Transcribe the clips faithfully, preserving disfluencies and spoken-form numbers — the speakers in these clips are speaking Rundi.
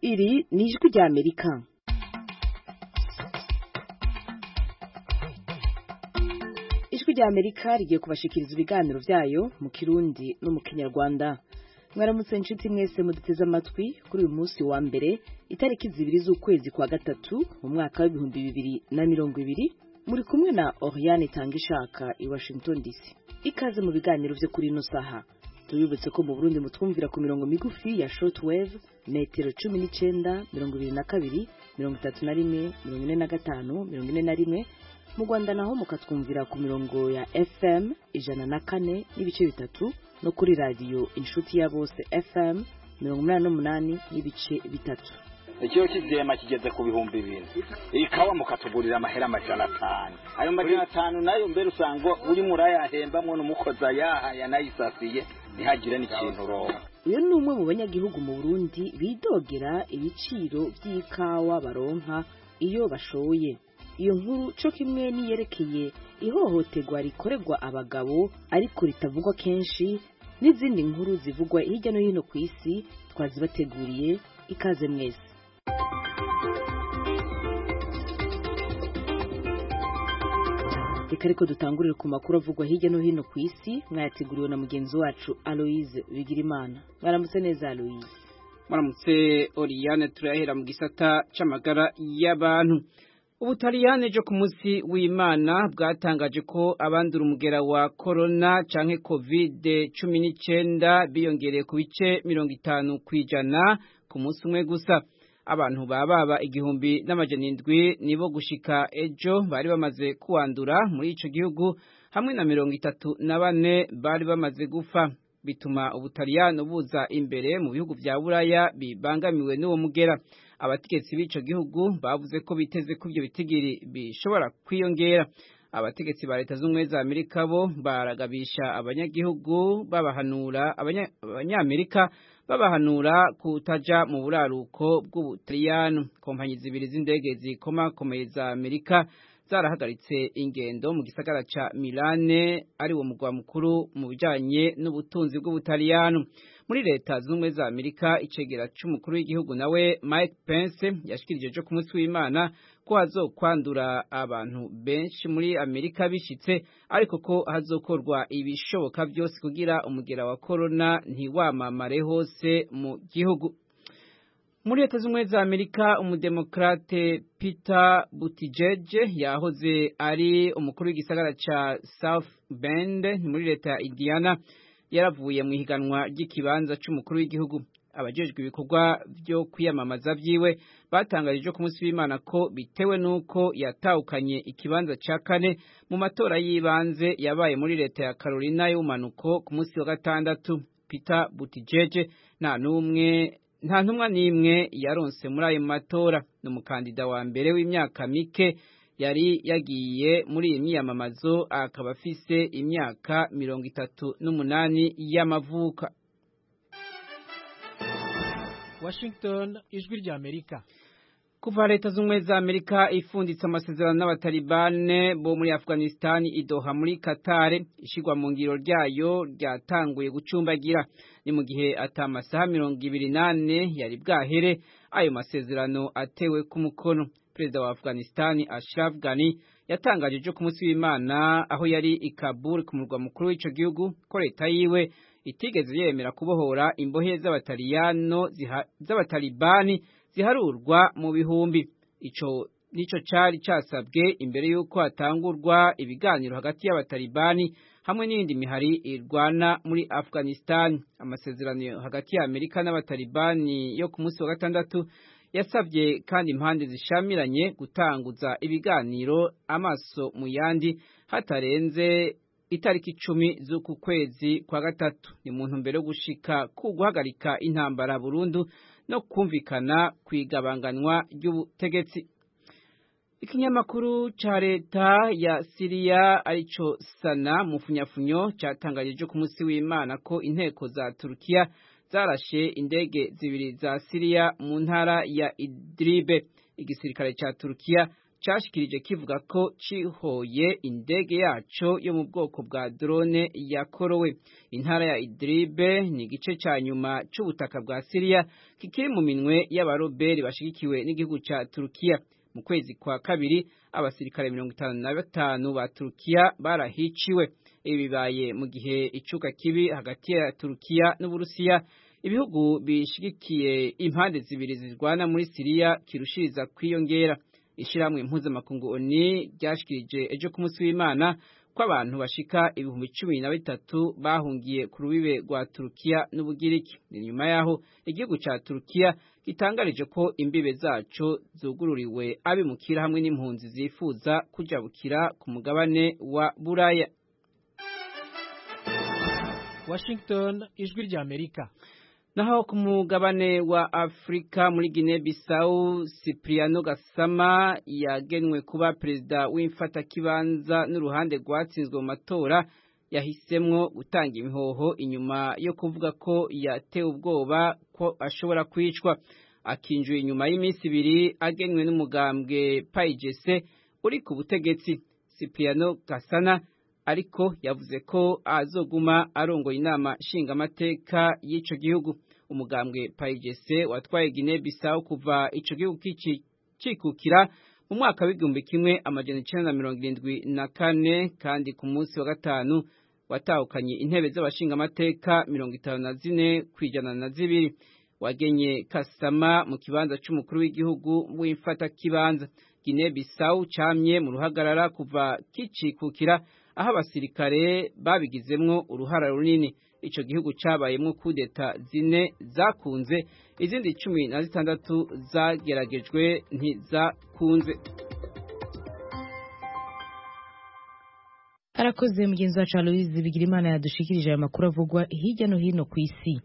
Iri ni ijwi rya Amerika. Ijwi rya Amerika rigiye kubashikiriza ibiganiro byayo mu Kirundi no mu Kinyarwanda. Mwaramutse inshuti mwese muduteze amatwi kuri uyu munsi wa mbere itariki zibiri z'ukwezi kwa gatatu mu mwaka w'ibihumbi bibiri na mirongo ibiri. Muri kumwe na Oriane Tangishaka i Washington D C. Ikaze mu biganiro byo kuri ino saha. Tubibutse ko mu Burundi mutwumvira ku mirongo migufi ya shortwave metero cumi n'icenda, mirongo ibiri na kabiri, mirongo itatu na rimwe, mirongo ine na gatanu, mirongo ine na rimwe. Mu Rwanda naho mukatwumvira ku mirongo ya F M ijana na kane n'ibice bitatu no kuri radio Inshuti ya Bose F M mirongo umunani n'umunani n'ibice bitatu. Ikiyo kivyema kigeze ku bihumbi bibiri. Ikawa mukatugurira amahera amajana atanu. Ayo majana atanu nayo mbere usanga uri murayahembamwo n'umukoza yahaya nayisasiye ntihagire n'ikintu roha. Uyu ni umwe mu banyagihugu mu Burundi bidogera ibiciro by'ikawa baronka iyo bashoye. Iyo nkuru cyo kimwe niyerekeye ihohoterwa rikorerwa abagabo ariko ritavugwa kenshi n'izindi nkuru zivugwa hirya no hino ku isi twazibateguriye. Ikaze mwese. Reka ariko dutangurire ku makuru avugwa hirya no hino ku isi mwayateguriwe na mugenzi wacu Aloise Bigirimana. Mwaramutse neza Aloise. Mwaramutse Oriane, turahera mu gisata c'amagara y'abantu. Ubutaliyane jo ku munsi w'Imana bwatangaje ko abandura umugera wa corona canke covid cumi n'icenda biyongereye ku bice mirongo itanu kwijana ku munsi umwe gusa. Abantu bababa igihumbi n'amajana indwi nibo gushika ejo bari bamaze kuandura muri ico gihugu hamwe na mirongo itatu na bane bari bamaze gufa. Bituma Ubutaliyano buza imbere mu bihugu vya Buraya bibangamiwe n'uwo mugera. Abategetsi b'ico gihugu bavuze ko biteze ko ivyo bitigiri bishobora kwiyongera. Abategetsi ba leta z'ubumwe za Amerika bo baragabisha abanyagihugu babahanura abanyamerika babahanura kutaja mu buraruko bw'Ubutaliyano. Kompanyi zibiri z'indege zikomakomeye za Amerika zarahagaritse ingendo mu gisagara ca Milane ari wo mugwa mukuru mu bijanye n'ubutunzi bw'Ubutaliyano. Muri leta z'ubumwe za Amerika icegera c'umukuru w'igihugu nawe Mike Pence yashikirije jo ku munsi w'Imana ko hazokwandura abantu benshi muri Amerika bishitse ariko ko hazokorwa ibishoboka byose kugira umugera wa corona ntiwamamare hose mu gihugu. Muri leta z'ubumwe za Amerika umudemokrate Peter Buttigieg yahoze ari umukuru w'igisagara ca South Bend muri leta ya Indiana yaravuye mu higanwa ry'ikibanza c'umukuru w'igihugu. Abajejwe ibikorwa byo kwiyamamaza vyiwe batangarije ku munsi w'Imana ko bitewe nuko yatahukanye ikibanza ca kane mu matora y'ibanze yabaye muri leta ya Carolina y'umanuko ku munsi wa gatandatu. Peter Buttigieg nta numwe nta ntumwa n'imwe yaronse muri ayo matora. N'umukandida wa mbere w'imyaka mike yari yagiye muri iyi myiyamamazo akaba afise imyaka mirongo itatu n'umunani y'amavuka. Washington, ijwi rya Amerika. Kuva leta z'ubumwe za Amerika ifunditse amasezerano n'abatalibane bo muri Afghanistan idoha muri Qatar, ishigwa mu ngiro ryayo ryatanguye gucumbagira. Ni mu gihe atamasaha mirongo ibiri nane yari bwahere ayo masezerano atewe ku mukono. Perezida wa Afghanistan Ashraf Ghani yatangaje jo ku munsi w'Imana aho yari i Kabul ku murwa mukuru w'ico gihugu ko leta yiwe itigeze yemera kubohora imbohe z'abataliyano z'abatalibani ziharurwa mu bihumbi. Ico nico cari casabwe imbere yuko hatangurwa ibiganiro hagati y'abatalibani hamwe n'indi mihari irwana muri Afghanistan. Amasezerano hagati ya Amerika n'abatalibani yo ku munsi wa gatandatu yasabye kandi impande zishamiranye gutanguza ibiganiro amaso mu yandi hatarenze itariki icumi z'uku kwezi kwa gatatu. Ni muntu mbere yo gushika ku guhagarika intambara burundu no kumvikana kwigabanganwa ry'ubutegetsi. Ikinyamakuru ca leta ya Syria arico Sana mu funyafunyo catangaje ku munsi w'Imana ko inteko za Turkiya zarashe indege zibiri za Syria mu ntara ya Idlib. Igisirikare ca Turkiya cashikirije kivuga ko cihoye indege yaco yo mu bwoko bwa drone yakorowe. Intara ya Idlib ni igice ca nyuma c'ubutaka bwa Syria kikiri mu minwe y'abaroberi bashigikiwe n'igihugu ca Turukiya. Mu kwezi kwa kabiri abasirikare mirongo itanu na batanu ba Turukiya barahiciwe. Ibi bibaye mu gihe icuka kibi hagati ya Turukiya n'Uburusiya, ibihugu bishigikiye impande zibiri zirwana muri Syria kirushiriza kwiyongera. Ishiramwe mpuzamakungu O N U ryashikirije ejo ku munsi w'Imana ko abantu bashika ibihumbi cumi na bitatu bahungiye ku rubibe rwa Turukiya n'Ubugiriki. Ni nyuma yaho igihugu ca Turukiya gitangarije ko imbibe zaco zugururiwe abimukira hamwe n'impunzi zifuza kujabukira ku mugabane wa Buraya. Washington, ijwi rya Amerika. Naho ku mugabane wa Afrika muri Guinea Bissau, Cipriano Gassama yagenwe kuba perezida w'imfata kibanza n'uruhande rwatsinzwe mu matora yahisemwo gutanga imihoho inyuma yo kuvuga ko yatewe ubwoba ko ashobora kwicwa. Akinjuye inyuma y'iminsi ibiri agenwe n'umugambwe P A I G C uri ku butegetsi. Cipriano Gassama ariko yavuze ko azoguma arongoye inama nshingamateka y'ico gihugu. Umugambwe P A I G C watwaye Guinea Bissau kuva ico gihugu kicikukira mu mwaka w'igihumbi kimwe amajana icenda na mirongo irindwi na kane, kandi ku munsi wa gatanu watahukanye intebe z'abashingamateka mirongo itanu na zine kwijana na zibiri. Wagenye Gassama mu kibanza c'umukuru w'igihugu w'imfata kibanza. Guinea Bissau camye mu ruhagarara kuva kicikukira, aho abasirikare babigizemwo uruhara runini. Ico gihugu cabayemwo kudeta zine zakunze, izindi cumi na zitandatu zageragejwe ntizakunze. Arakoze mugenzi wacu Aloise Bigirimana yadushikirije aya makuru avugwa hirya no hino ku isi.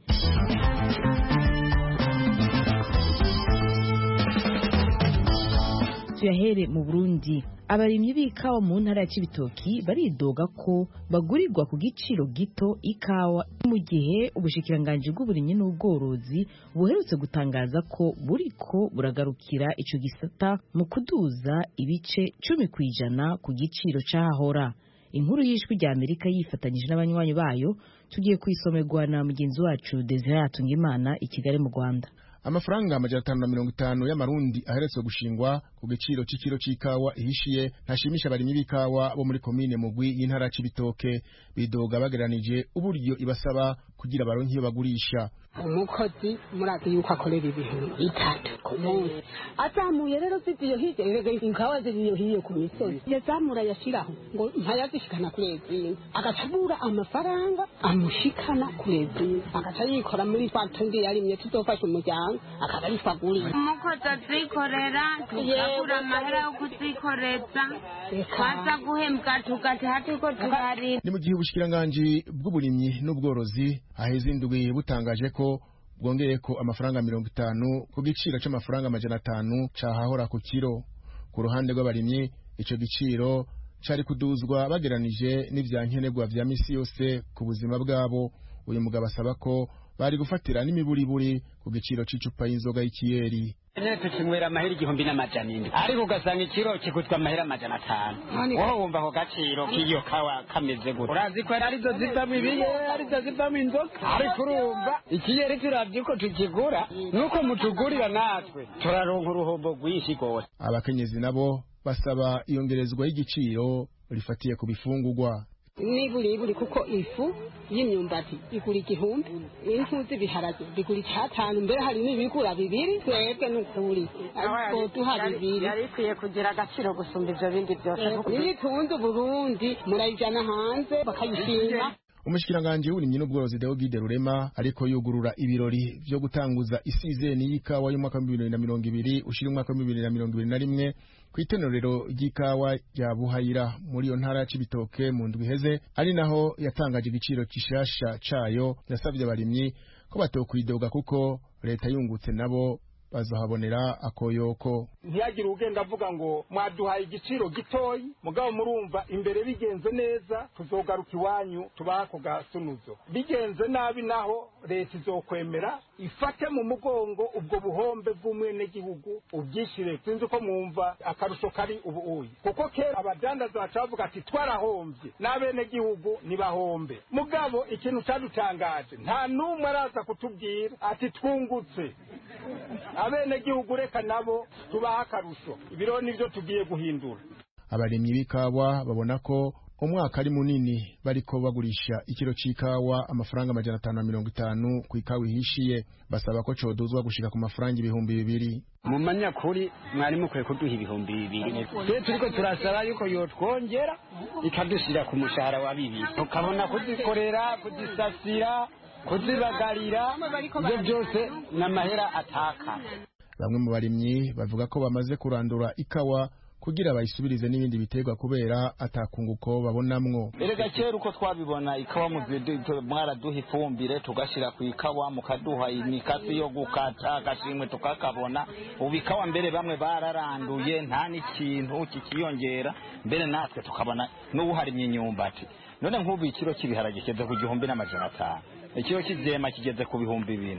Tuyahere mu Burundi. Abarimyi b'ikawa mu ntara ya Cibitoki baridoga ko bagurirwa ku giciro gito ikawa, mu gihe ubushikiranganje bw'uburimyi n'ubworozi buherutse gutangaza ko buriko buragarukira ico gisata mu kuduza ibice cumi kwijana ku giciro cahahora. Inkuru y'ijwi rya Amerika yifatanyije n'abanywanyi bayo tugiye kwisomerwa na mugenzi wacu Desire Atungimana i Kigali mu Rwanda. Amafaranga amajana atanu na mirongo itanu y'amarundi aheretse gushingwa ku giciro c'ikiro c'ikawa ihishiye ntashimisha abarimyi b'ikawa bo muri komine Mugwi y'intara Cibitoke. Bidoga bageranije uburyo ibasaba kugira baronke iyo bagurisha. Umukozi murazi yuko akorera ibintu bitatu ku munsi, azamuye rero ziziyo hirya ikawa ziziyo hiyo ku misozi yazamura yashiraho ngo ntayazishikana kurezina, agacabura amafaranga amushikana kurezina, agaca yikora muri twatundi yarimye tuzofasha umuryango akabifagurira. Umukozi azikorera tugakura amahera yo kuzikoreza twaza guhembwa tugati hatiko tugari. Ni mu gihe ubushikiranganje bw'uburimyi n'ubworozi aheze indwi butangaje ko bwongeye ko amafaranga mirongo itanu ku giciro c'amafaranga amajana atanu cahahora ku kiro. Ku ruhande rw'abarimyi ico giciro cari kuduzwa bageranije n'ivyankenerwa vya misi yose ku buzima bwabo. Uyu mugabo asaba ko bari gufatira n'imiburiburi ku giciro c'icupa y'inzoga y'ikiyeri. Nete kimwera amahera igihumbi n'amajana indwi, ariko ugasanga ikiro kigutwa amahera amajana atanu. Wowe wumva ko gaciro k'iyo kawa kameze gute? Urazi ko arizo zivamwo ibiye, arizo zivamwo inzoga, ariko urumva ikiyeri turavye ko tukigura nuko mutugurira natwe turaronka uruhombo rwinshi gose. Abakenyezi nabo basaba iyongerezwa y'igiciro rifatiye ku bifungurwa. Niburi kuko ifu y'imyumbati igura igihumbi, imfu z'ibiharage bigura icyatanu, mbere hari n'ibigura bibiri. Twebwe n'ukuri ariko duha bibiri yarikwiye kugira agaciro gusumba ivyo bindi byose. Nitunze Burundi murayijana hanze bakayishima. Umushikiranganje w'uburimyi n'ubworozi Deogide Rurema ariko yugurura ibirori vyo gutanguza isizeni y'ikawa y'umwaka wa bibiri na mirongo ibiri ushira umwaka wa bibiri na mirongo ibiri na rimwe kw'itenorero ry'ikawa rya Buhayira muri yo ntara Cibitoke mu ndwi heze, ari naho yatangaje igiciro kishasha cayo. Yasavye abarimyi ko batokwidoga kuko leta yungutse nabo bazahabonera akoyoko. Ntiyagire ugenda avuga ngo mwaduhaye igiciro gitoyi mugabo murumva imbere bigenze neza tuzogaruka iwanyu tubaha ko gasunuzo, bigenze nabi naho leta izokwemera ifate mu mugongo ubwo buhombe bw'umwene gihugu ubyishire. Sinzi ko mwumva akarusho kari ubu uyi, kuko kera abadandaza bacavuga ati twarahombye n'abene gihugu nibahombe, mugabo ikintu cyadutangaje nta numwe araza kutubwira ati twungutse. Abene gihugu reka nabo tubaha akarusho, ibiro nivyo tugiye guhindura. Abarimyi b'ikawa babona ko umwaka ari munini bariko bagurisha ikiro c'ikawa amafaranga amajana atanu na mirongo itanu ku ikawa ihishiye, basaba ko coduzwa gushika ku mafaranga ibihumbi bibiri. Mu manyakuri mwari mukwiye kuduha ibihumbi bibiri, twe turiko turasaba yuko yotwongera ikadushira ku mushahara wa bibiri, tukabona kuzikorera, kuzisasira, kuzibagarira, ibyo byose n'amahera ataka. Bamwe mu barimyi bavuga ko bamaze kurandura ikawa kugira bayisubirize n'ibindi biterwa kubera atakunguko babonamwo. Erega kera uko twabibona ikawa muzidu mwaraduha ifumbire tugashira ku ikawa mukaduha imikasi yo gukata agashimwe tukakabona, ubu ikawa mbere bamwe bararanduye nta n'ikintu kikiyongera, mbere natwe tukabona n'ubuharimye inyumbati. None nk'ubu ikiro cy'ibiharage kigeze ku gihumbi n'amajana atanu, ikiro cy'ivyema kigeze ku bihumbi bine,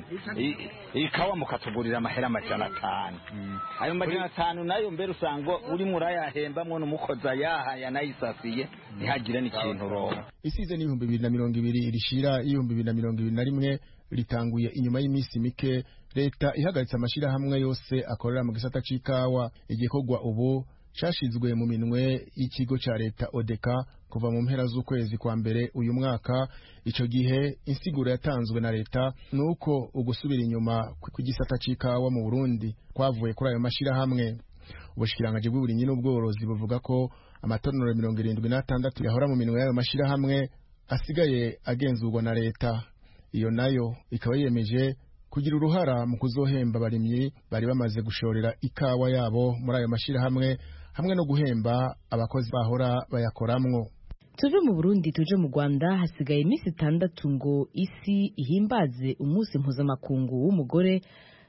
ikawa mukatugurira amahera amajana atanu. Ayo majana atanu nayo mbere usanga uri murayahembamwo n'umukoza yaha yanayisasiye ntihagire n'ikintu ronka. Isize n'ibihumbi bibiri na mirongo ibiri irishira ibihumbi bibiri na mirongo ibiri na rimwe ritanguye inyuma y'imisi mike leta ihagaritse amashira hamwe yose akorera mu gisata c'ikawa. Igikorwa ubu cashizwe mu minwe y'ikigo ca leta Odeka kuva mu mpera z'ukwezi kwa mbere uyu mwaka. Ico gihe insiguro yatanzwe na leta nuko ugusubira inyuma ku gisata c'ikawa mu Burundi kwavuye kuri ayo mashira hamwe. Ubushikiranganje bw'uburimyi n'ubworozi buvuga ko amatonero mirongo irindwi n'atandatu yahora mu minwe y'ayo mashira hamwe asigaye agenzurwa na leta. Iyo nayo ikaba yemeje kugira uruhara mu kuzohemba abarimyi bari bamaze gushorera ikawa yabo muri ayo mashira hamwe hamwe no guhemba abakozi bahora bayakoramwo. Tuve mu Burundi tuje mu Rwanda. Hasigaye iminsi itandatu ngo isi ihimbaze umunsi mpuzamakungu w'umugore.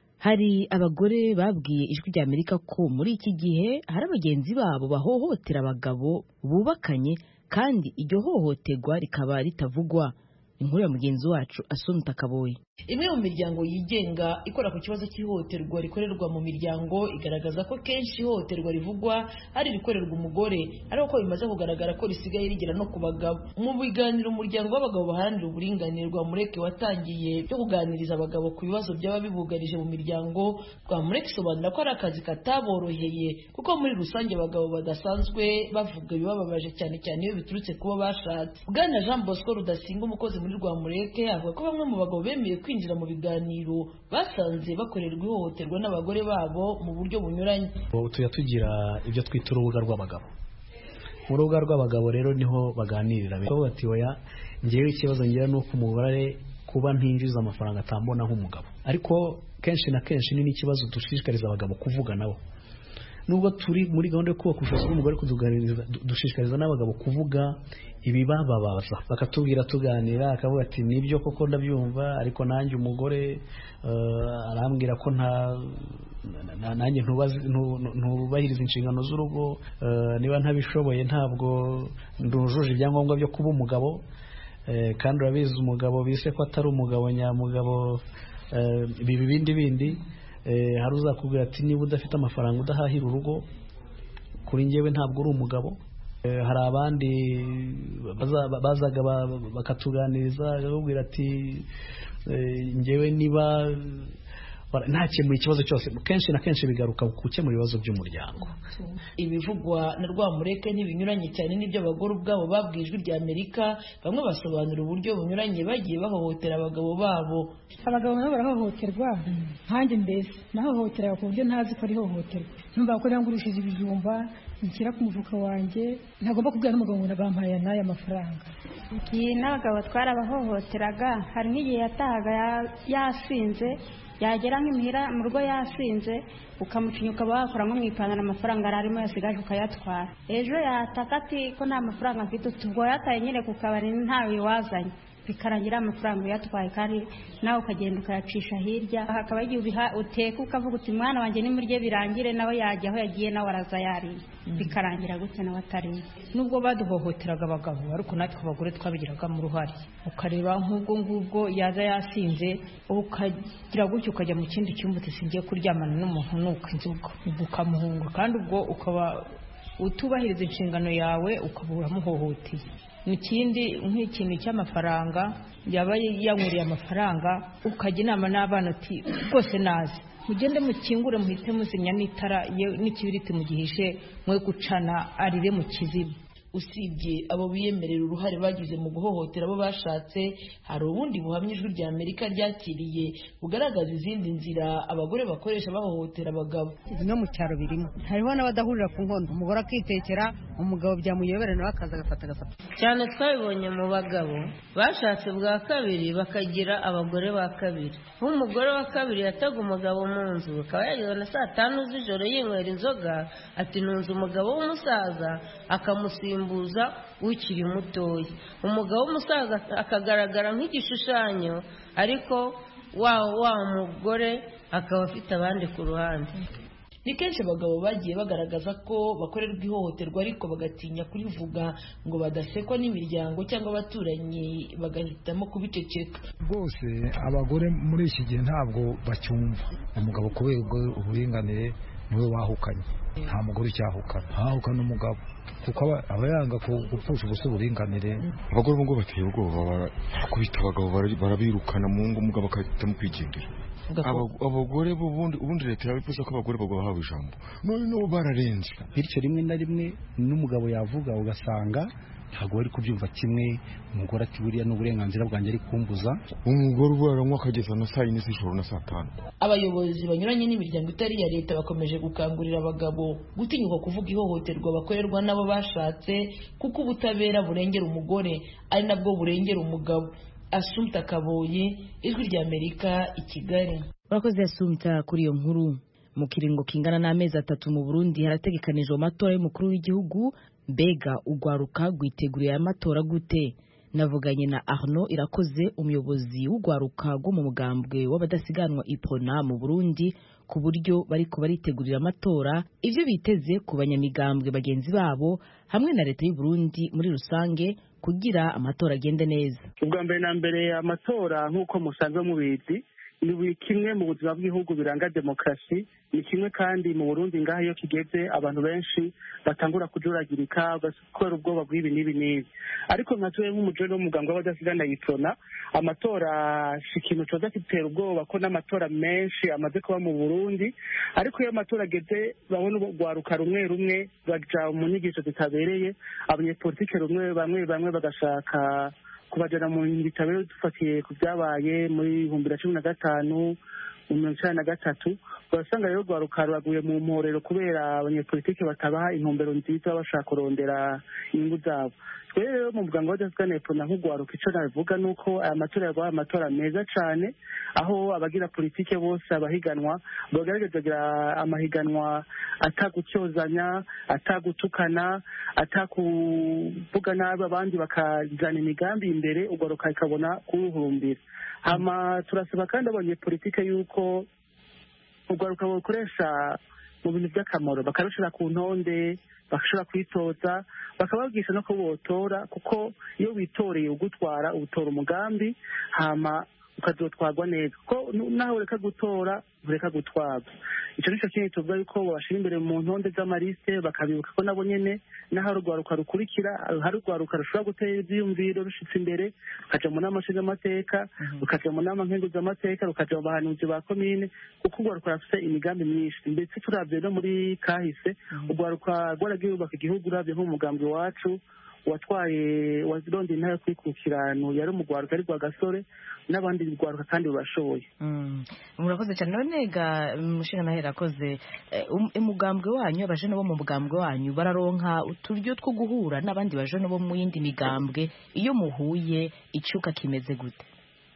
Hari abagore babwiye Ijwi rya Amerika ko muri iki gihe hari abagenzi babo bahohotera abagabo bubakanye kandi iryo hohoterwa rikaba ritavugwa. Inkuru ya mugenzi wacu Asumta Kaboyi. Imwe mu miryango yigenga ikora ku kibazo cy'ihohoterwa rikorerwa mu miryango igaragaza ko kenshi ihohoterwa rivugwa ari rikorerwa umugore, ariko ko bimaze kugaragara ko risigaye rigera no ku bagabo. Mu biganiro umuryango w'abagabo baharanira uburinganire rwa Mureke watangiye byo kuganiriza abagabo ku bibazo byaba bibugarije mu miryango, rwa Mureke isobanura ko ari akazi kataboroheye kuko muri rusange abagabo badasanzwe bavuga ibibababaje cyane cyane iyo biturutse kuba bashatse. Bwana Jean Bosco Rudasinga umukozi muri rwa Mureke avuga ko bamwe mu bagabo bemeye kwinjira mu biganiro basanze bakorerwa ihohoterwa n'abagore babo mu buryo bunyuranye. Tuya tugira ibyo twita urubuga rw'abagabo. Mu rubuga rw'abagabo rero niho baganirira bavuga ati oya ngewe ikibazo ngira nuko umubare kuba ntinjiza amafaranga atambona nk'umugabo, ariko kenshi na kenshi ni n'ikibazo dushishikariza abagabo kuvuga nabo. Nubwo turi muri gahunda yo kubaka ubushobozi bw'umugore kutuganiriza, dushishikariza n'abagabo kuvuga ibibababaza, bakatubwira tuganira, akavuga ati nibyo koko ndabyumva, ariko nanjye umugore uh, arambwira ko nta nanjye ntubahiriza inshingano z'urugo, uh, niba ntabishoboye ntabwo ndujuje ibyangombwa byo kuba umugabo, uh, kandi urabizi umugabo bise ko atari umugabo nyamugabo, uh, bibi bindi bindi. Eh, hari uzakubwira ati niba udafite amafaranga udahahira urugo kuri njyewe ntabwo uri umugabo. Eh, hari abandi bazaga bakatuganiriza bakubwira ati eh, njyewe niba ntakemuye ikibazo cyose, kenshi na kenshi bigaruka ku gukemura ibibazo by'umuryango. Ibivugwa na rwa Mureke ntibinyuranye cyane n'ibyo abagore ubwabo babwiye Ijwi rya Amerika. Bamwe basobanura uburyo bunyuranye bagiye bahohotera abagabo babo. Abagabo nabo barahohoterwa, nkanjye mbese nahohotera ku buryo ntazi ko ari hohoterwa. Numva ko nangurishije ibijumba nshyira ku mufuka wanjye, ntagomba kubwira n'umugabo ngo nabampaye n'aya mafaranga. Iki n'abagabo twarabahohoteraga. Hari nk'igihe yatahaga yasinze, yagera nk'imihira mu rugo yasinze, ukamucinya ukaba wakora nko mu ipantaro amafaranga arimo yasigaje ukayatwara. Ejo yataka ati ko nta mafaranga mfite, ubwo yataye nyine ku kabari ntawe wazanye. bikarangira amafaranga uyatwaye kandi nawe ukagenda ukayacisha hirya hakaba igihe ubiha uteka ukavuga uti mwana wanjye nimurye birangire nawe yajya aho yagiye nawe araza yariye bikarangira gutya nawe atariye. Nubwo baduhohoteraga abagabo ariko natwe abagore twabigiragamo uruhare, ukareba nk'ubwo ngubwo yaza yasinze ukagira gutyo ukajya mu kindi cyumba uti kuryamana n'umuntu nuko inzoga ukamuhunga kandi ubwo ukaba utubahiriza inshingano yawe ukaba uramuhohoteye. Ikindi nk'ikintu cy'amafaranga yaba yanyweriye amafaranga ukajya inama n'abana uti rwose nazi mugende mukingure muhite muzimya n'itara n'ikibiriti mugihishe mwe gucana arire mu kiziba. Usibye abo biyemerera uruhare bagize mu guhohotera abo bashatse, hari ubundi buhamya Ijwi rya Amerika ryakiriye bugaragaza izindi nzira abagore bakoresha bahohotera abagabo. No mu cyaro birimo hariho n'abadahurira ku nkondo, umugore akitekera umugabo byamuyobera nawe akaza agafata agafata. Cyane twabibonye mu bagabo bashatse bwa kabiri bakagira abagore ba kabiri. Nk'umugore wa kabiri yataga umugabo mu nzu akaba yageze na saa tanu z'ijoro yinywera inzoga ati nunze umugabo w'umusaza akamusimbuza ukiri mutoya. Umugabo w'umusaza akagaragara nk'igishushanyo ariko wa wa mugore akaba afite abandi ku ruhande. Ni kenshi abagabo bagiye bagaragaza ko bakorerwa ihohoterwa ariko bagatinya kurivuga ngo badasekwa n'imiryango cyangwa abaturanyi bagahitamo kubiceceka. Rwose abagore muri iki gihe ntabwo bacyumva umugabo kubera uburinganire niwe wahukanye, nta mugore cyahukana, hahukana umugabo kuko aba yanga gupfusha ubusa uburinganire. Abagore bo ngo bateye ubwoba barakubita abagabo barabirukana mu ngo umugabo akahitamo kwigendera. Abagore bo ubundi leta yabivuze ko abagore bagahawe ijambo none no bararenze, bityo rimwe na rimwe n'umugabo yavuga ugasanga ntabwo bari kubyumva kimwe. Umugore ati buriya n'uburenganzira bwanjye ari kumbuza. Umugore ubaranywa akageza na saa yine z'ijoro na saa tanu. Abayobozi banyuranye n'imiryango itari iya leta bakomeje gukangurira abagabo gutinyuka kuvuga ihohoterwa bakorerwa n'abo bashatse kuko ubutabera burengera umugore ari nabwo burengera umugabo. Asumta Kaboyi, Ijwi rya Amerika, i Kigali. Urakoze Asumta kuri iyo nkuru. Mu kiringo kingana n'amezi atatu mu Burundi harategekanijwe amatora y'umukuru w'igihugu. Mbega ugwaruka rwiteguriye aya matora gute? Navuganye na Arnaud Irakoze, umuyobozi w'ugwaruka rwo mu mugambwe w'abadasiganwa Ipona mu Burundi, ku buryo bariko baritegurira amatora, ivyo biteze ku banyamigambwe bagenzi babo hamwe na leta y'u Burundi muri rusange kugira amatora agende neza. Ubwa mbere na mbere amatora nk'uko musanzwe mubizi ni kimwe mu buzima bw'igihugu biranga demokarasi, ni kimwe kandi mu Burundi ngaho iyo kigeze abantu benshi batangura kujuragirika kubera ubwoba bw'ibi n'ibi n'ibi. Ariko nka tuwe nk'umujene w'umugambwe w'abadasigana Ipona, amatora si ikintu coza kitera ubwoba ko n'amatora menshi amaze kuba mu Burundi. Ariko iyo amatora ageze babona urwaruka rumwe rumwe baja mu nyigisho zitabereye, abanyepolitike rumwe bamwe bamwe bagashaka kubajana mu bitabo dufatiye ku byabaye muri ibihumbi bibiri na cumi na gatanu mu mirongo icyenda na gatatu. Urasanga rero rwaruka ruraguye mu mporero kubera abanyepolitike batabaha intumbero nziza bashaka kurondera inyungu zabo. Twere rero mu muganga w'abadasigana Ipona nk'urwaruka icyo nabivuga ni uko aya matora yabaye amatora meza cyane, aho abagira politike bose abahiganwa bagaragaza kugira amahiganwa atagucyozanya, atagutukana, atakuvuga nabi abandi bakajana imigambi imbere, urwaruka ikabona kuruhurumbira. Hama turasaba kandi abanyepolitike yuko urwaruka bakoresha mu bintu by'akamaro, bakarushira ku ntonde, bakashobora kwitoza, bakababwisha no kubotora, kuko iyo witoreye ugutwara ubutora umugambi hama ukazotwarwa neza, ko naho ureka gutora ureka gutwarwa. Icyo nicyo kintu tuvuga yuko babashira imbere mu ntonde z'amaliste, bakabibuka ko nabo nyene naho urwaruka rukurikira hari urwaruka rushobora gutera ivyiyumviro rushitse imbere, rukaja mu nama nshingamateka, rukaja mu nama nkenguzamateka, rukaja mu bahanuzi ba komine, kuko urwaruka rufise imigambi myinshi. Ndetse turavye no muri kahise urwaruka rwaragiye rubaka igihugu, uravye nk'umugambi wacu watwaye wazironde intara kwikukirano yari umugwaruka ari gwa gasore n'abandi rwaruka kandi bashoboye. Murakoze cyane. None ga mushinga nahera koze umugambwe wanyu, abajene bo mu mugambwe wanyu bararonka uturyo two guhura n'abandi bajene bo mu yindi migambwe, iyo muhuye icuka kimeze gute?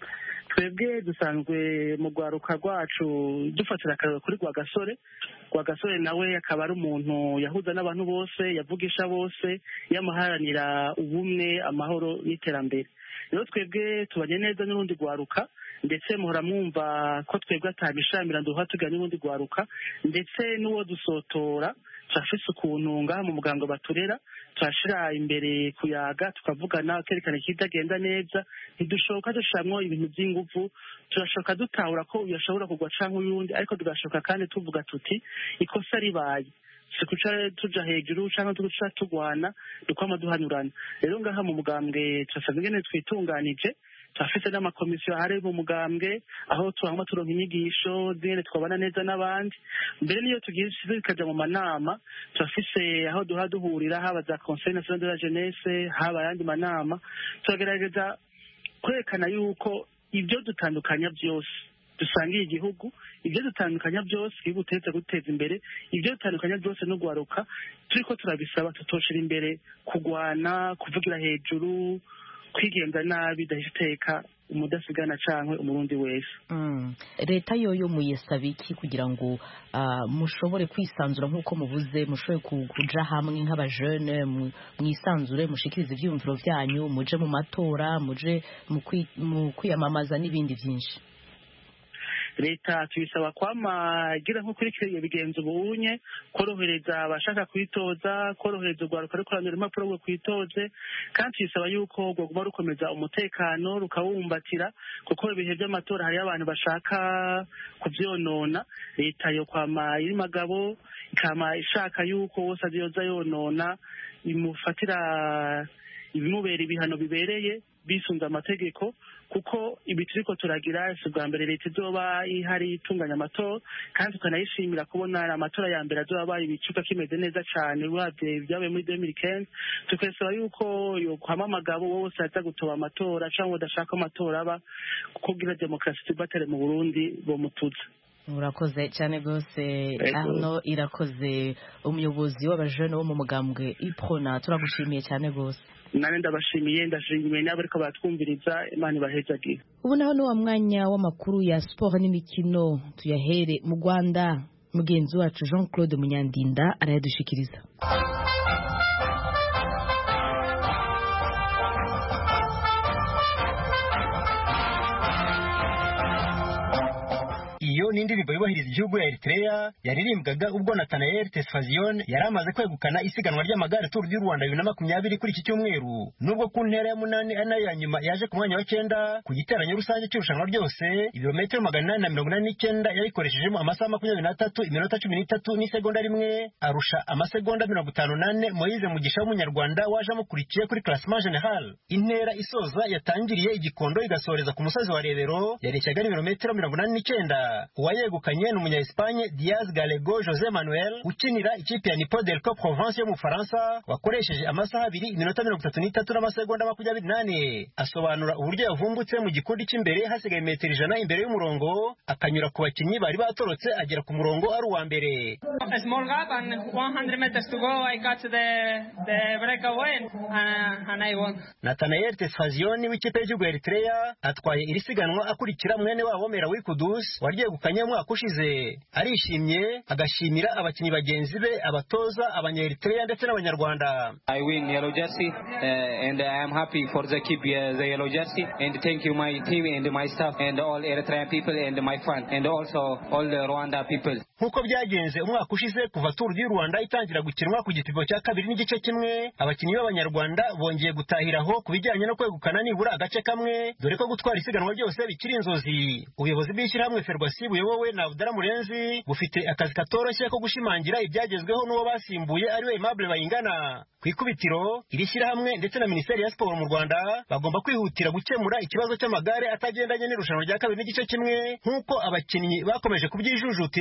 twebwe dusanzwe mu rwaruka rwacu dufatira akarero kuri Rwagasore Rwagasore nawe akaba ari umuntu yahuza n'abantu bose yavugisha bose yamuharanira ubumwe amahoro n'iterambere rero twebwe tubanye neza n'urundi rwaruka ndetse muhora mwumva ko twebwe atabishamira nduha tugana n'urundi rwaruka ndetse n'uwo dusotora turafise ukuntu ngaha mu muganga baturera turashira imbere kuyaga tukavugana kerekana ikitagenda neza ntidushoboka dushamwo ibintu by'ingufu turashoka dutahura ko yashobora kugwa canke uyundi ariko tugashoka kandi tuvuga tuti ikosa ribaye sikuca tuja hejuru canke tuguca tugwana dukwama duhanyurana rero ngaha mu mugambwe turasabwe ingene twitunganije turafite n'amakomisiyo ahari mu mugambwe aho tuhangwa turonka inyigisho zingene twabana neza n'abandi mbere niyo tugiye tukaja mu manama turafise aho duha duhurira haba za conseil national de la jeunesse haba ayandi manama turagerageza kwerekana yuko ibyo dutandukanya byose dusangiye igihugu ibyo dutandukanya byose igihugu turetse guteza imbere ibyo dutandukanya byose no guharuka turiko turabisaba tutoshira imbere kugwana kuvugira hejuru kwigenza nabi dahiteka umudasigana cankwe umurundi wese mm. Leta yoyo muyesaba iki kugira ngo uh, mushobore kwisanzura nk'uko muvuze mushobore kuja hamwe nk'abajeune mwisanzure mushikirize ivyumviro vyanyu muje mu matora muje mu kwiyamamaza n'ibindi vyinshi leta tuyisaba kwama igira nko kuri kiriya bigenzo ubunye korohereza abashaka kwitoza korohereza urwaruka rwo kurandura impapuro rwo kwitoze kandi tuyisaba yuko rwoguma rukomeza umutekano rukawumbatira kuko ibihe by'amatora hariyo abantu bashaka kuvyonona leta yo kwama iri magabo ikama ishaka yuko wose azoza yonona imufatira ibimubera ibihano bibereye bisunze amategeko kuko ibi turiko turagira si bwa mbere leta izoba ihari itunganya amatora kandi tukanayishimira kubona amatora ya mbere azoba abaye ibicuka kimeze neza cane uravye vyabaye muri deux mille quinze tukasaba yuko yokwama amagabo wose aza gutoba amatora canke udashaka amatora aba kugira demokarasi tubatere mu Burundi bomutuza. Urakoze cyane gose Arno Irakoze umuyobozi w'abajene bo mu mugambwe Iprona turagushimiye cyane gose. Nane ndabashimiye ndashimiye nabo ariko batwumviriza Imana ibahezagiye. Ubu naho ni wa mwanya w'amakuru ya sport n'imikino tuyahere mu Rwanda mugenzi wacu Jean Claude Munyandinda arayadushikiriza. Iyo ni indirimbo yubahiriza igihugu ya Eritrea yaririmbwaga ubwo Nathanael Tesfazion yari amaze kwegukana isiganwa ry'amagare Tour du Rwanda bibiri na makumyabiri kuri iki cyumweru. Nubwo ku ntera ya munani ari nayo ya nyuma yaje ku mwanya wa cyenda ku giteranyo rusange cy'irushanwa ryose ibirometero magana inani na mirongo inani n'icyenda yayikoreshejemo amasaha makumyabiri n'atatu iminota cumi n'itatu n'isegonda rimwe arusha amasegonda mirongo itanu n'ane Moise Mugisha w'umunyarwanda waje amukurikiye kuri classement general. Intera isoza yatangiriye igikondo igasoreza ku musozi wa Rebero yareshyaga n'ibirometero mirongo inani n'icyenda. Uwayegukanye ni umunya Espagne Diaz Gallego José Manuel ukinira ikipe ya Nipo Delco Provence yo mu Faransa wakoresheje amasaha abiri iminota mirongo itatu n'itatu n'amasegonda makumyabiri n'ane. Asobanura uburyo yavumbutse mu gikundi cy'imbere hasigaye metero ijana imbere y'umurongo akanyura ku bakinnyi bari batorotse agera ku murongo ari uwa mbere. A small gap and one hundred meters to go I got to the the breakaway and, and I won. Nathanael Tesfazion w'ikipe y'igihugu ya Eritrea atwaye iri siganwa akurikira mwene wabo Merawi Kudus waryegukanye umwaka ushize. Arishimye agashimira abakinnyi bagenzi be abatoza abanya-Eritrea ndetse n'abanyarwanda. I win yellow jersey uh, and I am happy for the keep uh, the yellow jersey and thank you my team and my staff and all Eritrean people and my fans and also all the Rwanda people. Nkuko byagenze umwaka ushize kuva Tour du Rwanda itangira gukinwa ku gipimo cya kabiri n'igice kimwe abakinnyi b'abanyarwanda bongeye gutahiraho ku bijyanye no kwegukana nibura agace kamwe dore ko gutwara isiganwa ryose bikiri inzozi. Ubuyobozi bw'ishyirahamwe Ferwacy buyobowe na Abdara Murenzi bufite akazi katoroshye ko gushimangira ibyagezweho n'uwo basimbuye ari we Aimable Bayingana. Ku ikubitiro iri shyirahamwe ndetse na Minisiteri ya Siporo mu Rwanda bagomba kwihutira gukemura ikibazo cy'amagare atagendanye n'irushanwa rya kabiri n'igice kimwe nk'uko abakinnyi bakomeje kubyijujutira muri Tour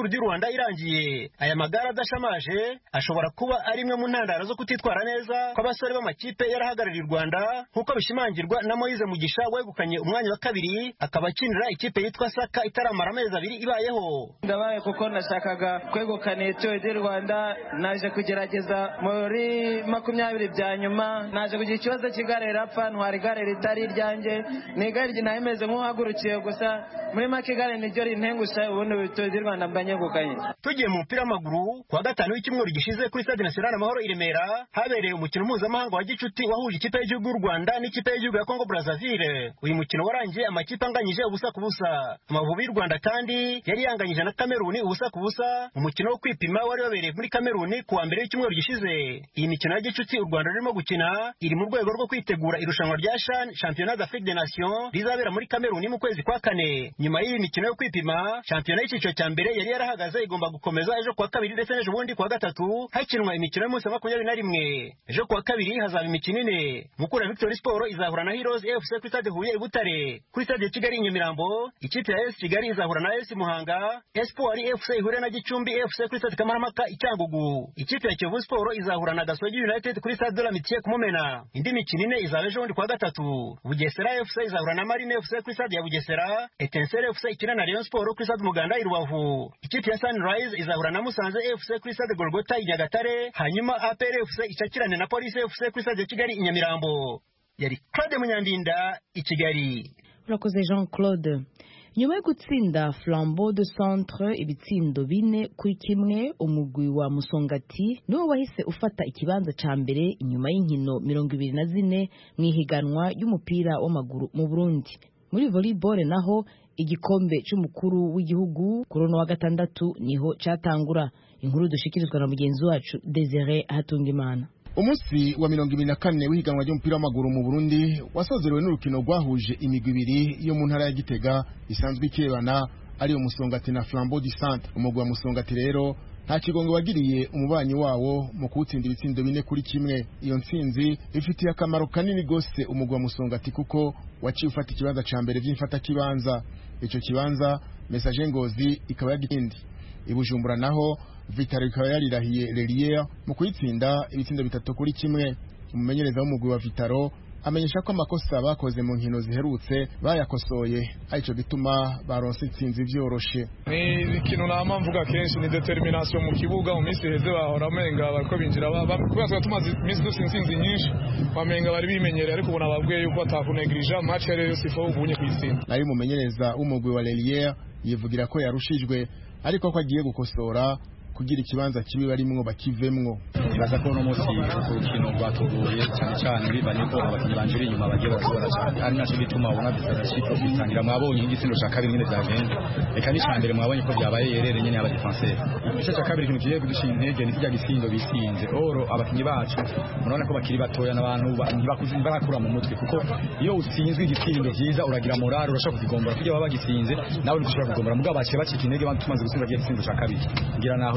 Tour du Rwanda irangiye. Aya magare adashamaje ashobora kuba ari imwe mu ntandaro zo kutitwara neza kw'abasore b'amakipe yarahagarariye u Rwanda nk'uko bishimangirwa na Moise Mugisha wegukanye umwanya wa kabiri akaba akinira ikipe yitwa Saka itaramara amezi abiri ibayeho. Ndabaye kuko nashakaga kwegukana Tour du Rwanda, naje kugerageza muri makumyabiri bya nyuma, naje kugira ikibazo cy'igare rapfa, ntwara igare ritari iryanjye, ni igare ryinahemeze nk'uhagurukiye gusa muri make igare niryo rintengusha, ubundi Tour du Rwanda mbanyegukanye. Tugiye mu mupira w'amaguru kuwa gatanu w'icyumweru gishize kuri Stade National Amahoro i Remera habereye umukino mpuzamahanga wa gicuti wahuje ikipe y'igihugu y'u Rwanda n'ikipe y'igihugu ya Congo Brazzaville. Uyu mukino warangiye amakipe anganyije ubusa ku busa. Amavubi y'u Rwanda kandi yari yanganyije na Cameroon ubusa ku busa, umukino wo kwipima wari wabereye muri Cameroon kuwa mbere w'icyumweru gishize. Iyi mikino ya gicuti u Rwanda rurimo gukina iri mu rwego rwo kwitegura irushanwa rya CHAN Championnat d'Afrique des Nations rizabera muri Cameroon mu kwezi kwa kane. Nyuma y'iyi mikino yo kwipima, shampiyona y'icyiciro cya mbere yari yarahagaze igomba gukomeza ejo kuwa kabiri ndetse n'ejo bundi kuwa gatatu hakinwa imikino y'umunsi wa makumyabiri na rimwe. Ejo kuwa kabiri hazaba imikino ine. Mukura Victory Sport izahura na Heroes F C kuri Stade Huye i Butare. Kuri Stade ya Kigali i Nyamirambo ikipe ya A S Kigali izahura na A S Muhanga. Espoir F C ihure na Gicumbi F C kuri Stade Kamarampaka i Cyangugu. Ikipe ya Kiyovu Sport izahura na Gasogi United kuri Stade de la Mitié ku Mumena. Indi mikino ine izaba ejo bundi kuwa gatatu. Bugesera F C izahura na Marine F C kuri Stade ya Bugesera. Etincelle F C ikina na Rayon Sport kuri Stade Muganda i Rubavu. Ikipe ya Sunrise izahura na Musanze F C kuri Stade Golgota i Nyagatare. Hanyuma A P R F C icakirane na Police F C kuri Stade ya Kigali i Nyamirambo. Yari Claude Munyandinda i Kigali. Urakoze Jean Claude. Nyuma yo gutsinda Flambeau de Centre ibitsindo bine kuri kimwe, umugwi wa Musongati niwo wahise ufata ikibanza ca mbere inyuma y'inkino mirongo ibiri na zine mu ihiganwa y'umupira w'amaguru mu Burundi. Muri volleyball naho igikombe c'umukuru w'igihugu kuri uno wa gatandatu niho catangura. Inkuru dushikirizwa na mugenzi wacu Desire Hatungimana. Umunsi wa mirongo ibiri na kane w'ihiganwa ry'umupira w'amaguru mu Burundi wasozerewe n'urukino rwahuje imigwi ibiri yo mu ntara ya Gitega isanzwe ikebana ari Musongati na Flambeau du Centre. Umugwi wa Musongati rero nta kigongo wagiriye umubanyi wawo mu kuwutsinda ibitsindo bine kuri kimwe. Iyo ntsinzi ifitiye akamaro kanini gose umugwi wa Musongati kuko waciye ufata ikibanza ca mbere vy'imfata kibanza. Ico kibanza Message Ngozi ikaba yagitindi. Ibujumbura naho Vitaro ikaba yarirahiye Lelier mu kuyitsinda ibitsindo bitatu kuri kimwe. Umumenyereza w'umugwi wa Vitaro amenyesha ko amakosa bakoze mu nkino ziherutse bayakosoye, arico gituma baronse itsinzi vyoroshe. Ni ikintu nama mvuga kenshi ni determination mu kibuga. Mu minsi heze bahora menga bariko binjira kubera tumaze iminsi dufite intsinzi nyinshi bamenga bari bimenyereye, ariko ubona babwiye yuko batakunegrija match rero sifa ubunye kwitsinda. Nayo umumenyereza w'umugwi wa Lelier yivugira ko yarushijwe ariko ko agiye gukosora kugira ikibanza kibi barimwo bakivemwo. Ibaza ko no munsi urukino rwatuguye cyane cyane bivanye ko abakinnyi banjiri inyuma bagiye barakora cyane, ari naco bituma ubona bitashiko bitangira. Mwabonye igitsina cya kabiri nyine byagenze, reka ni cyambere mwabonye ko byabaye yerere nyine aba defenseur. Igice cya kabiri kintu kigiye kudushinga intege ni kijya gisindo bisinze. Oro abakinnyi bacu murabona ko bakiri batoya n'abantu ntibakuzi barakura mu mutwe, kuko iyo utsinzwe igisindo cyiza uragira morale, urashaka kugombora kujya baba gisinze nawe ushobora kugombora, mugabo baciye bacika intege bantu tumaze gutsinda igisindo cya kabiri ngira naho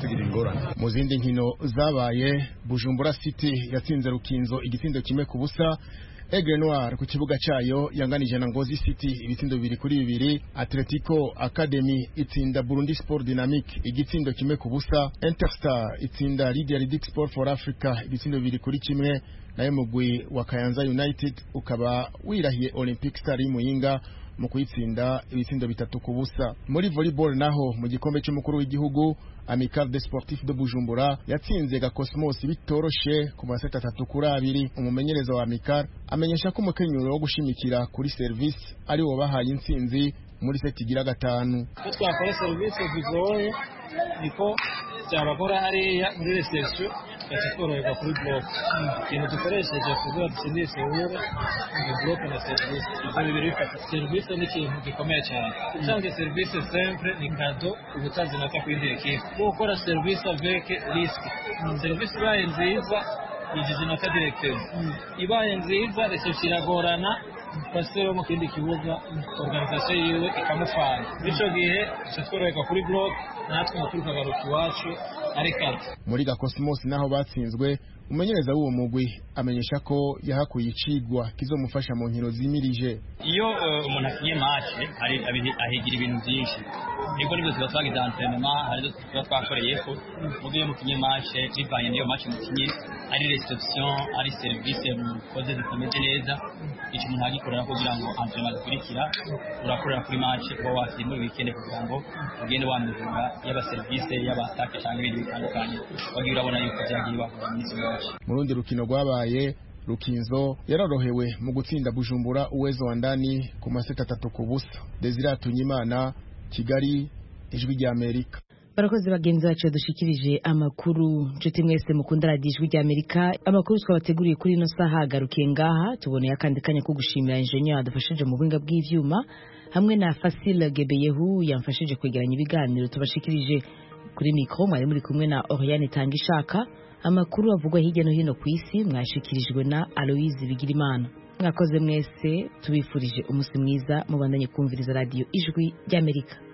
mu zindi nkino zabaye Bujumbura City yatsinze Rukinzo igitsindo kimwe ku busa. Aigle Noir ku kibuga cyayo yanganije na Ngozi City ibitsindo bibiri kuri bibiri. Atletico Academy itsinda Burundi Sport Dynamique igitsindo kimwe ku busa. Interstar itsinda Lydia Ridic Sport for Africa ibitsindo bibiri kuri kimwe. Nayo mugwi wa Kayanza United ukaba wirahiye Olympic Star y'Imuyinga mu kuyitsinda ibitsindo bitatu ku busa. Muri volleyball naho mu gikombe cy'umukuru w'igihugu Amical des Sportifs de Bujumbura yatsinze ga Cosmos bitoroshe ku maseta atatu kuri abiri. Umumenyereza wa Amical amenyesha ko umukenyero wo gushimikira kuri service ari wo bahaye intsinzi muri seti igira gatanu. Ko twakora service bigoye niko cyabakora hariya muri reception yakikorohera kuri block. Ikintu dukoresheje kugira dutsindire sewura ni block na service. Ibyo bibiri bifata service ni ikintu gikomeye cyane. Cyangwa service simple ni kado ubutazi naka kwindi equipe. Gukora service avec risque. Service ibaye nziza yigize naka directeur. Ibaye nziza reception iragorana pasero mu kindi kibuga organisation yiwe ikamufana. Bico gihe cyatworeka kuri block natwe muturuka garuka iwacu ari kati. Muri ga Cosmos naho batsinzwe umumenyereza w'uwo mugwi amenyesha ko yahakuye icigwa kizomufasha mu nkino zimirije. Iyo uh, umuntu akinye match hari ahigira ibintu byinshi nibwo nibwo tuba twagize entraînement hari tuba twakoreye ko mugiye mukinye match bivanye n'iyo match mukinye ari reception ari service mukoze zikomeze neza icyo umuntu agikorera kugira ngo entraînement zikurikira urakorera kuri match uba wakiri muri weekend kugira ngo ugende wamuvura yaba service yaba attaque cyangwa ibindi bitandukanye wagiye urabona yuko byagiye bakora muri match. Mu rundi rukino rwabaye Rukinzo yarorohewe mu gutsinda Bujumbura Uwezo wa ndani ku maseta atatu ku busa. Desire Tunyimana, Kigali, Ijwi rya Amerika. Barakoze bagenzi bacu dushikirije amakuru nshuti mwese mukunda radio Ijwi rya Amerika. Amakuru twabateguriye kuri ino saha agarukiye ngaha tuboneye akandi kanya ko gushimira engineer adufashije mu buhinga bw'ivyuma hamwe na Facile Gebeyehu yamfashije kwegeranya ibiganiro tubashikirije kuri micro mwari muri kumwe na Oriane Tangishaka. Amakuru avugwa hirya no hino ku isi mwashikirijwe na Aloise Bigirimana. Mwakoze mwese tubifurije umunsi mwiza mubandanye kumviriza radio Ijwi rya Amerika.